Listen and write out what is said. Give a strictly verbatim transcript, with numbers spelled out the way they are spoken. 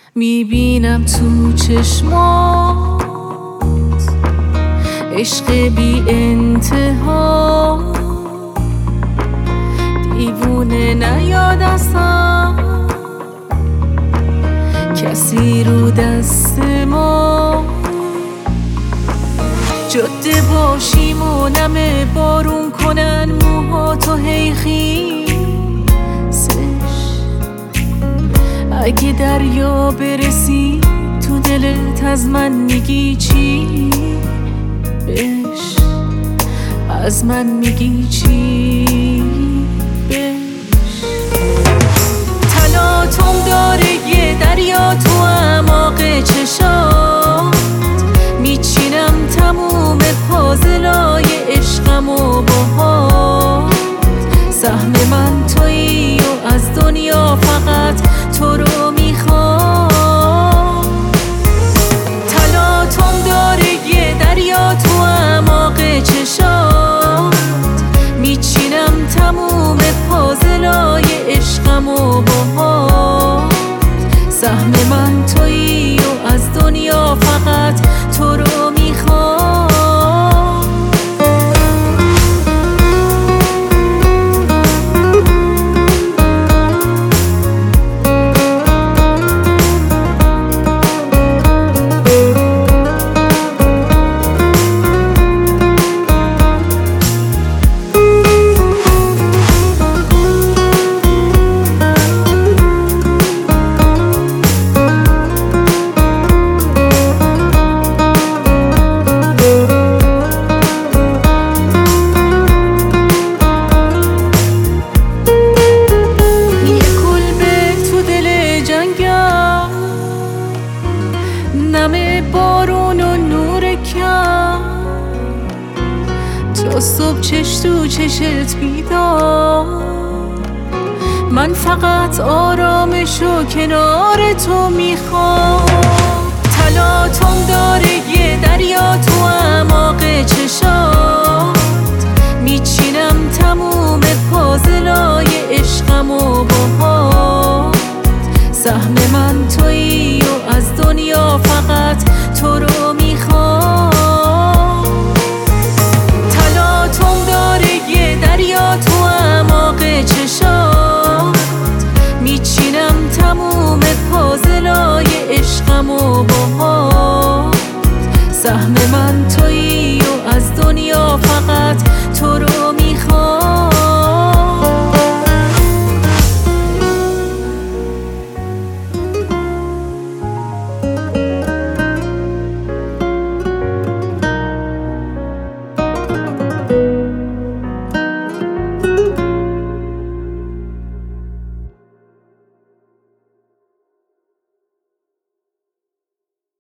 میبینم تو چشمات عشق بی انتها، دیوونه نیاد اصلا کسی رو دست ما. جاده باشیم و نمه بارون کنن موهاتو هی خیسش، اگه دریا برسی تو دلت از من میگی چی؟ بش از من میگی چی؟ بش تلاطم داره یه دریا تو اعماق چشات، میچینم تموم پازلای عشقم و باهات. سهم من تویی و از دنیا فقط تو رو میخوام. تلاطم داره یه دریا تو اعماق چشات، میچینم تموم پازلای عشقم و باهات. سهم من تویی و از دنیا فقط تو رو میخوام. نم بارون و نور کم تا صبح چش تو چشت بیدار. من فقط آرامش و کنار تو میخوام. تلاطم داره یه دریا تو اعماق چشات، میچینم تموم پازلای عشقم و باهات. سهم من تویی و از دنیا فقط تو رو میخوام. تلاطم داره یه دریا تو اعماق چشات، میچینم تموم پازلای عشقم و باهات. سهم من تویی و از دنیا فقط تو